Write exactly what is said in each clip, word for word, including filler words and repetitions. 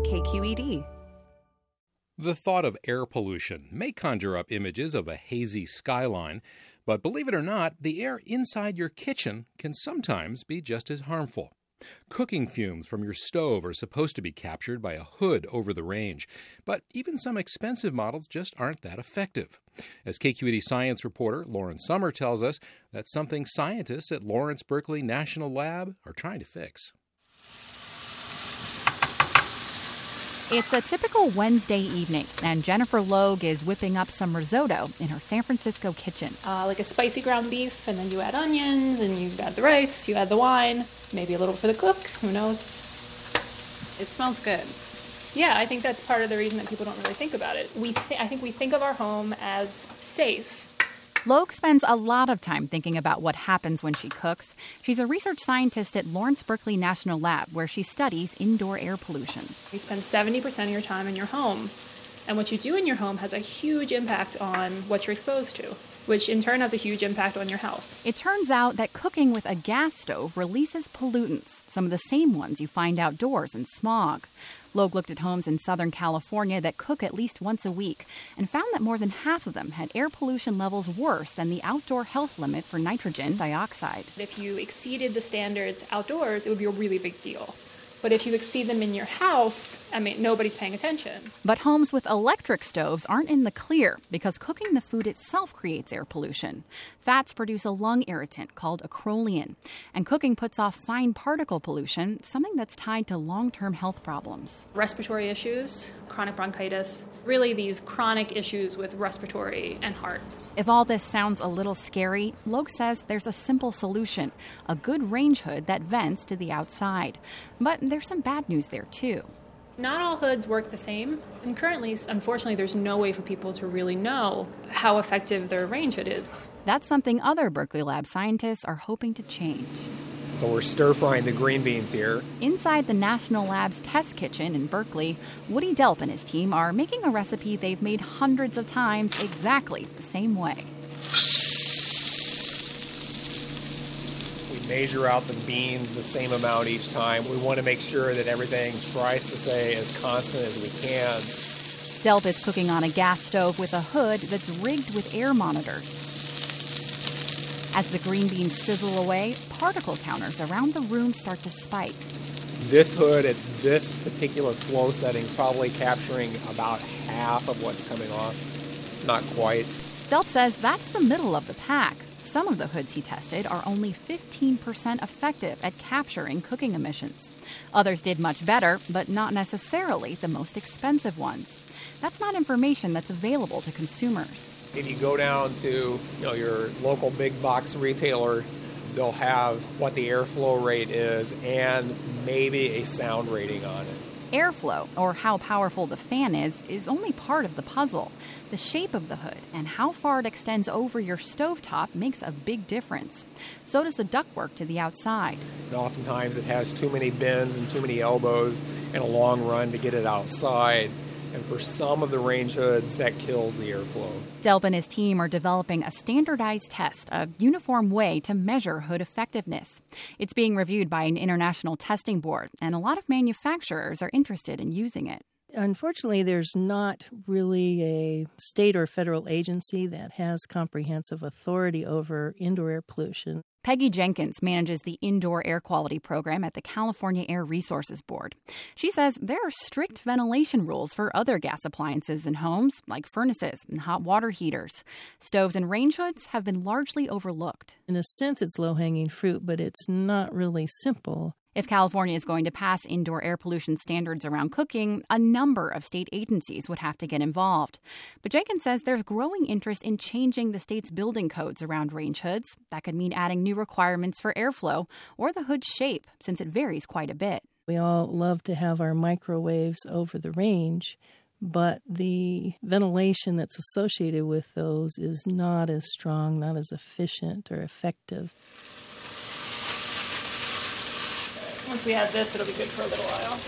K Q E D. The thought of air pollution may conjure up images of a hazy skyline, but believe it or not, the air inside your kitchen can sometimes be just as harmful. Cooking fumes from your stove are supposed to be captured by a hood over the range, but even some expensive models just aren't that effective. As K Q E D science reporter Lauren Sommer tells us, that's something scientists at Lawrence Berkeley National Lab are trying to fix. It's a typical Wednesday evening, and Jennifer Logue is whipping up some risotto in her San Francisco kitchen. Uh, like a spicy ground beef, and then you add onions, and you add the rice, you add the wine, maybe a little for the cook, who knows. It smells good. Yeah, I think that's part of the reason that people don't really think about it. We th- I think we think of our home as safe. Logue spends a lot of time thinking about what happens when she cooks. She's a research scientist at Lawrence Berkeley National Lab, where she studies indoor air pollution. You spend seventy percent of your time in your home, and what you do in your home has a huge impact on what you're exposed to, which in turn has a huge impact on your health. It turns out that cooking with a gas stove releases pollutants, some of the same ones you find outdoors in smog. Logue looked at homes in Southern California that cook at least once a week and found that more than half of them had air pollution levels worse than the outdoor health limit for nitrogen dioxide. If you exceeded the standards outdoors, it would be a really big deal. But if you exceed them in your house, I mean, nobody's paying attention. But homes with electric stoves aren't in the clear because cooking the food itself creates air pollution. Fats produce a lung irritant called acrolein, and cooking puts off fine particle pollution, something that's tied to long-term health problems. Respiratory issues, chronic bronchitis, really these chronic issues with respiratory and heart. If all this sounds a little scary, Logue says there's a simple solution, a good range hood that vents to the outside. But there's some bad news there, too. Not all hoods work the same, and currently, unfortunately, there's no way for people to really know how effective their range hood is. That's something other Berkeley Lab scientists are hoping to change. So we're stir-frying the green beans here. Inside the National Lab's test kitchen in Berkeley, Woody Delp and his team are making a recipe they've made hundreds of times exactly the same way. We measure out the beans the same amount each time. We want to make sure that everything tries to stay as constant as we can. Delp is cooking on a gas stove with a hood that's rigged with air monitors. As the green beans sizzle away, particle counters around the room start to spike. This hood at this particular flow setting is probably capturing about half of what's coming off. Not quite. Delp says that's the middle of the pack. Some of the hoods he tested are only fifteen percent effective at capturing cooking emissions. Others did much better, but not necessarily the most expensive ones. That's not information that's available to consumers. If you go down to you know your local big box retailer, they'll have what the airflow rate is and maybe a sound rating on it. Airflow, or how powerful the fan is, is only part of the puzzle. The shape of the hood and how far it extends over your stovetop makes a big difference. So does the ductwork to the outside. And oftentimes it has too many bends and too many elbows in a long run to get it outside. And for some of the range hoods, that kills the airflow. Delp and his team are developing a standardized test, a uniform way to measure hood effectiveness. It's being reviewed by an international testing board, and a lot of manufacturers are interested in using it. Unfortunately, there's not really a state or federal agency that has comprehensive authority over indoor air pollution. Peggy Jenkins manages the Indoor Air Quality Program at the California Air Resources Board. She says there are strict ventilation rules for other gas appliances in homes, like furnaces and hot water heaters. Stoves and range hoods have been largely overlooked. In a sense, it's low-hanging fruit, but it's not really simple. If California is going to pass indoor air pollution standards around cooking, a number of state agencies would have to get involved. But Jenkins says there's growing interest in changing the state's building codes around range hoods. That could mean adding new requirements for airflow or the hood's shape, since it varies quite a bit. We all love to have our microwaves over the range, but the ventilation that's associated with those is not as strong, not as efficient or effective. Once we have this, it'll be good for a little while.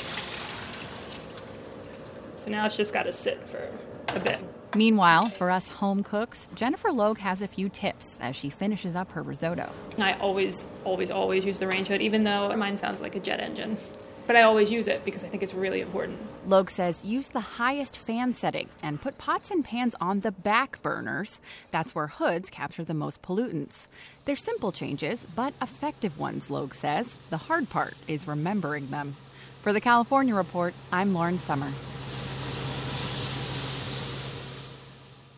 So now it's just got to sit for a bit. Meanwhile, for us home cooks, Jennifer Logue has a few tips as she finishes up her risotto. I always, always, always use the range hood, even though mine sounds like a jet engine. but I always use it because I think it's really important. Logue says use the highest fan setting and put pots and pans on the back burners. That's where hoods capture the most pollutants. They're simple changes, but effective ones, Logue says. The hard part is remembering them. For the California Report, I'm Lauren Summer.